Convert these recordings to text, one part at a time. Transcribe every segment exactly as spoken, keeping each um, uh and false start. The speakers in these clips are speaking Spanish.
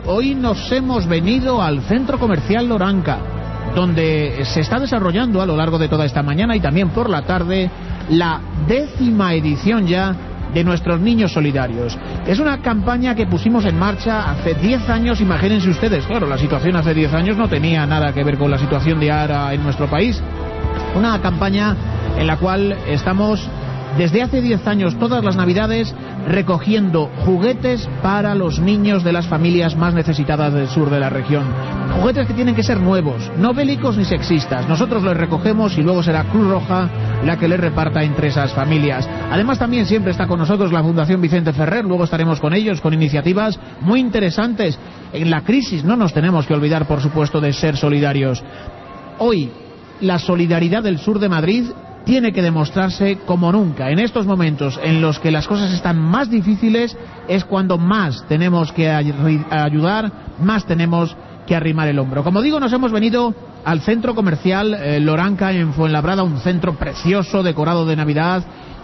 hoy nos hemos venido al Centro Comercial Loranca, donde se está desarrollando a lo largo de toda esta mañana y también por la tarde la décima edición ya de nuestros niños solidarios. Es una campaña que pusimos en marcha hace diez años, imagínense ustedes. Claro, la situación hace diez años no tenía nada que ver con la situación de ahora en nuestro país. Una campaña en la cual estamos desde hace diez años, todas las navidades, recogiendo juguetes para los niños de las familias más necesitadas del sur de la región. Juguetes que tienen que ser nuevos, no bélicos ni sexistas. Nosotros los recogemos y luego será Cruz Roja la que les reparta entre esas familias. Además, también siempre está con nosotros la Fundación Vicente Ferrer. Luego estaremos con ellos con iniciativas muy interesantes. En la crisis no nos tenemos que olvidar, por supuesto, de ser solidarios. Hoy, la solidaridad del sur de Madrid tiene que demostrarse como nunca. En estos momentos en los que las cosas están más difíciles es cuando más tenemos que ayudar, más tenemos que arrimar el hombro. Como digo, nos hemos venido al centro comercial eh, Loranca en Fuenlabrada, un centro precioso, decorado de Navidad,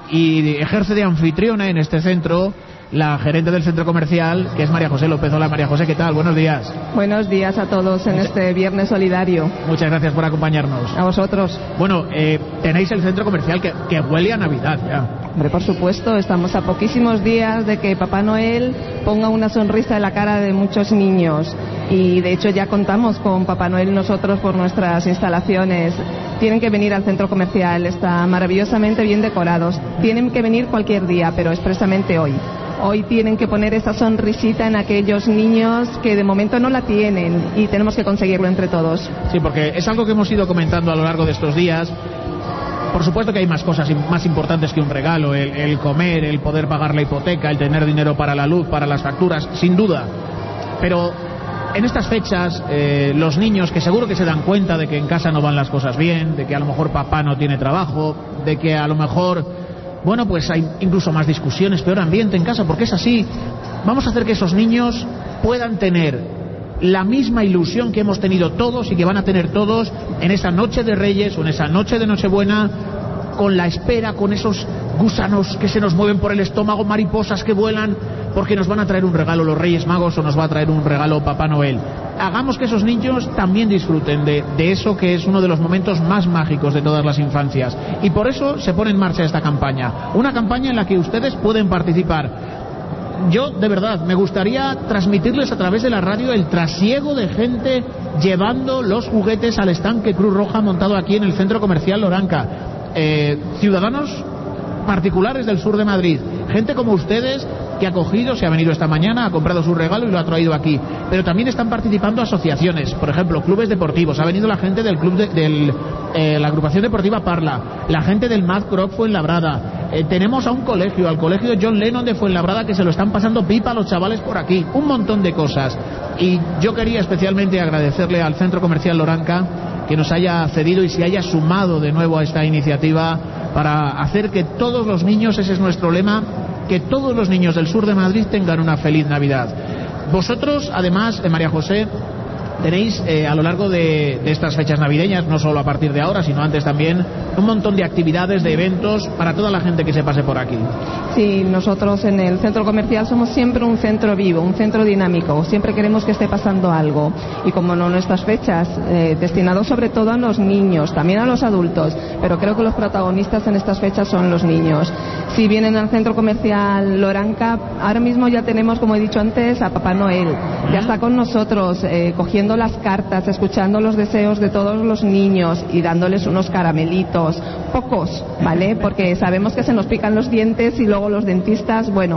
y ejerce de anfitriona en este centro la gerente del centro comercial, que es María José López. Hola, María José, ¿qué tal? Buenos días. Buenos días a todos en este Viernes Solidario. Muchas gracias por acompañarnos. A vosotros. Bueno, eh, tenéis el centro comercial que, que huele a Navidad ya. Hombre, por supuesto, estamos a poquísimos días de que Papá Noel ponga una sonrisa en la cara de muchos niños. Y de hecho ya contamos con Papá Noel nosotros por nuestras instalaciones. Tienen que venir al centro comercial, está maravillosamente bien decorados. Tienen que venir cualquier día, pero expresamente hoy. Hoy tienen que poner esa sonrisita en aquellos niños que de momento no la tienen, y tenemos que conseguirlo entre todos. Sí, porque es algo que hemos ido comentando a lo largo de estos días. Por supuesto que hay más cosas más importantes que un regalo, el, el comer, el poder pagar la hipoteca, el tener dinero para la luz, para las facturas, sin duda. Pero en estas fechas, eh, los niños que seguro que se dan cuenta de que en casa no van las cosas bien, de que a lo mejor papá no tiene trabajo, de que a lo mejor... Bueno, pues hay incluso más discusiones, peor ambiente en casa, porque es así. Vamos a hacer que esos niños puedan tener la misma ilusión que hemos tenido todos y que van a tener todos en esa noche de Reyes o en esa noche de Nochebuena, con la espera, con esos gusanos que se nos mueven por el estómago, mariposas que vuelan, porque nos van a traer un regalo los Reyes Magos o nos va a traer un regalo Papá Noel. Hagamos que esos niños también disfruten de, de eso que es uno de los momentos más mágicos de todas las infancias. Y por eso se pone en marcha esta campaña. Una campaña en la que ustedes pueden participar. Yo, de verdad, me gustaría transmitirles a través de la radio el trasiego de gente llevando los juguetes al estanque Cruz Roja montado aquí en el centro comercial Loranca. Eh, ciudadanos particulares del sur de Madrid, gente como ustedes que ha cogido, se ha venido esta mañana, ha comprado su regalo y lo ha traído aquí, pero también están participando asociaciones, por ejemplo, clubes deportivos. Ha venido la gente del club de, del, eh, la agrupación deportiva Parla, la gente del Mad Croc Fuenlabrada, eh, tenemos a un colegio, al colegio John Lennon de Fuenlabrada, que se lo están pasando pipa a los chavales por aquí, un montón de cosas. Y yo quería especialmente agradecerle al centro comercial Loranca que nos haya cedido y se haya sumado de nuevo a esta iniciativa para hacer que todos los niños, ese es nuestro lema, que todos los niños del sur de Madrid tengan una feliz Navidad. Vosotros, además, eh, María José, tenéis eh, a lo largo de, de estas fechas navideñas, no solo a partir de ahora, sino antes también, un montón de actividades, de eventos para toda la gente que se pase por aquí. Sí, nosotros en el centro comercial somos siempre un centro vivo, un centro dinámico. Siempre queremos que esté pasando algo. Y como no, nuestras fechas, eh, destinados sobre todo a los niños, también a los adultos, pero creo que los protagonistas en estas fechas son los niños. Si vienen al centro comercial Loranca, ahora mismo ya tenemos, como he dicho antes, a Papá Noel. Ya está con nosotros, eh, cogiendo las cartas, escuchando los deseos de todos los niños y dándoles unos caramelitos, pocos, ¿vale? Porque sabemos que se nos pican los dientes y luego los dentistas, bueno.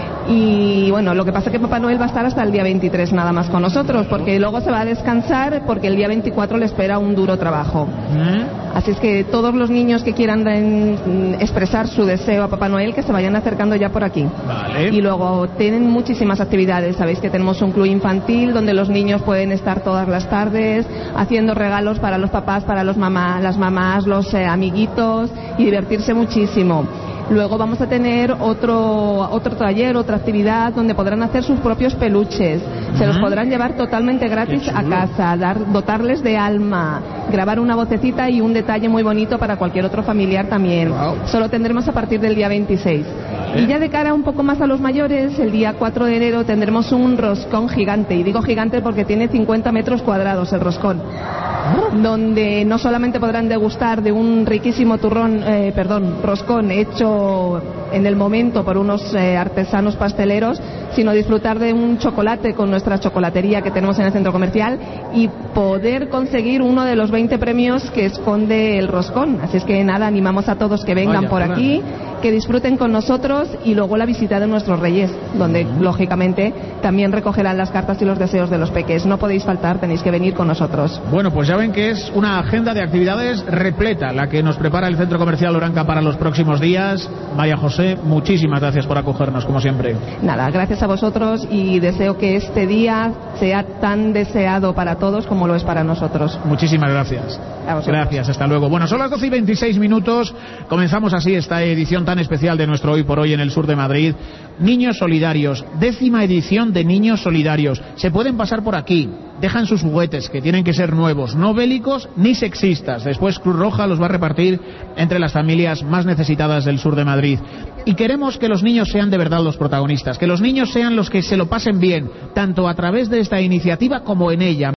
Y bueno, lo que pasa es que Papá Noel va a estar hasta el día veintitrés nada más con nosotros, porque luego se va a descansar, porque el día veinticuatro le espera un duro trabajo. Así es que todos los niños que quieran en, expresar su deseo a Papá Noel, que se vayan acercando ya por aquí. Vale. Y luego tienen muchísimas actividades. Sabéis que tenemos un club infantil donde los niños pueden estar todas las tardes haciendo regalos para los papás, para los mamás, las mamás, los eh, amiguitos, y divertirse muchísimo. Luego vamos a tener otro otro taller, otra actividad donde podrán hacer sus propios peluches. Uh-huh. Se los podrán llevar totalmente gratis a casa, dar, dotarles de alma, grabar una vocecita y un detalle muy bonito para cualquier otro familiar también. Wow. Solo tendremos a partir del día veintiséis. Y ya de cara un poco más a los mayores, el día cuatro de enero tendremos un roscón gigante, y digo gigante porque tiene cincuenta metros cuadrados el roscón, donde no solamente podrán degustar de un riquísimo turrón, eh, perdón, roscón hecho en el momento por unos eh, artesanos pasteleros, sino disfrutar de un chocolate con nuestra chocolatería que tenemos en el centro comercial y poder conseguir uno de los veinte premios que esconde el roscón. Así es que nada, animamos a todos que vengan Vaya, por claro. aquí, que disfruten con nosotros, y luego la visita de nuestros reyes, donde uh-huh. lógicamente también recogerán las cartas y los deseos de los peques. No podéis faltar, tenéis que venir con nosotros. Bueno, pues ya ven que es una agenda de actividades repleta la que nos prepara el Centro Comercial Oranca para los próximos días. María José, muchísimas gracias por acogernos, como siempre. Nada, gracias a vosotros, y deseo que este día sea tan deseado para todos como lo es para nosotros. Muchísimas gracias. Gracias, hasta luego. Bueno, son las doce y veintiséis minutos. Comenzamos así esta edición tan especial de nuestro Hoy por Hoy en el sur de Madrid. Niños Solidarios, décima edición de Niños Solidarios. Se pueden pasar por aquí, dejan sus juguetes, que tienen que ser nuevos, no bélicos ni sexistas. Después Cruz Roja los va a repartir entre las familias más necesitadas del sur de Madrid. Y queremos que los niños sean de verdad los protagonistas, que los niños sean los que se lo pasen bien, tanto a través de esta iniciativa como en ella.